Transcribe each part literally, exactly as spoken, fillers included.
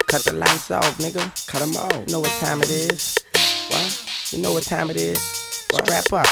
Cut the lights off, nigga. Cut them off. You know what time it is? What? You know what time it is? Strap up.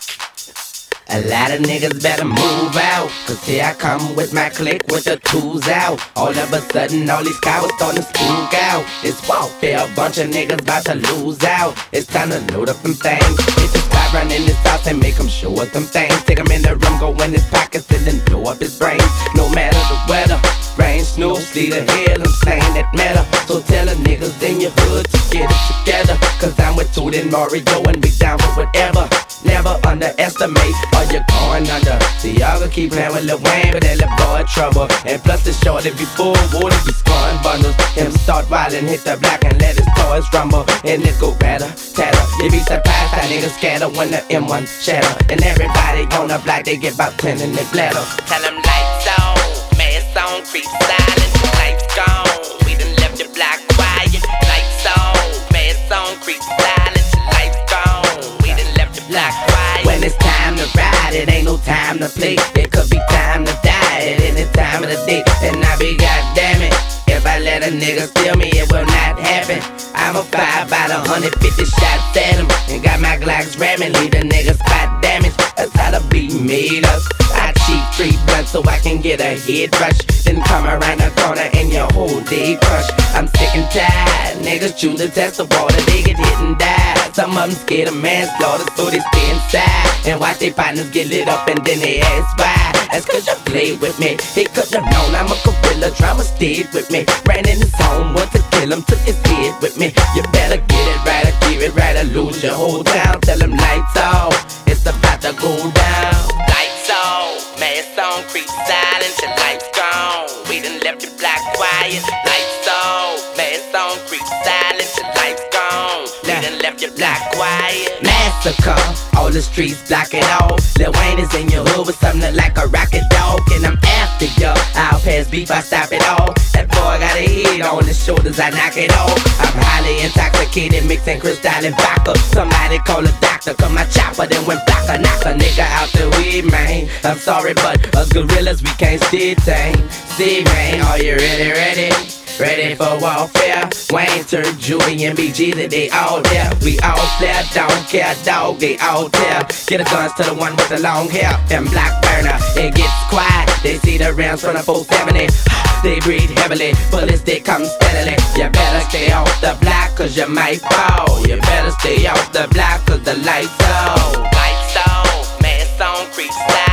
A lot of niggas better move out, cause here I come with my clique with the tools out. All of a sudden all these cowards starting to spook out. It's warfare, a bunch of niggas about to lose out. It's time to load up them things. Hit the spot, run in this house and make them show us them things. Take them in the room, go in his pockets and then blow up his brains. No matter the weather, rain, snow, sleet, or hail, I'm saying that matter. So tell the niggas in your hood to get it together, cause I'm with Toot and Mario and we down for whatever. Never underestimate or you're going under. See, y'all gonna keep playing with Lil Wayne, but that little boy trouble. And plus the short, if you full water, be scoring bundles. Him start wildin', hit the block and let his toys rumble. And it go batter, tatter. You be surprised how niggas scatter when the M one shatter. And everybody on the block, they get about ten in their bladder. Tell them lights on, mask on, creep silent, lights gone. We done left your block quiet. Lights on, mask on, creep silent, lights gone. We done left your block quiet. When it's time to ride, it ain't no time to play. It could be time to die at any time of the day. And I be goddamn it, if I let a nigga steal me, it will not happen. I'ma fire about one hundred fifty shots at him, and got my Glocks ramming, leave the nigga spot damage. That's how the beat made us. I cheat three blunts so I can get a head rush, then come around the corner and your whole day crush. I'm sick and tired, niggas choose to test the water, they get hit and die. Some of them scared of manslaughter, so they stay inside and watch their partners get lit up and then they ask why. That's cause you played with me. He could've known I'm a gorilla, drama stayed with me. Ran in his home, want to kill him, took his head with me. You better get it right or keep it right or lose your whole town. Tell him lights off, it's about to go down. Lights on, mask on, creep silent, your lights gone. We done left your block quiet. Lights on, mask on, creep silent, your lights gone. We done left your block quiet. Massacre, all the streets block it off. Lil Wayne is in your hood with something like a rocket dog, and I'm after ya. I'll pass beef, I stop it all. That boy got a head on his shoulders, I knock it off. I'm highly intoxicated, mixing crystal and vodka. Somebody call a doctor, cause my chopper then went blocker. Knock a nigga out the weed, man. I'm sorry, but us gorillas, we can't stay tame. See, man, are you ready, ready? Ready for warfare? Wayne, Turk, Judy, and B G, that they all there. We all flare, don't care, dog, they all there. Get the guns to the one with the long hair and black burner. It gets quiet, they see the rounds from the four seventy. They breathe heavily, bullets they come steadily. You better stay off the block, cause you might fall. You better stay off the block, cause the lights on. Lights on, mask on, creep silent.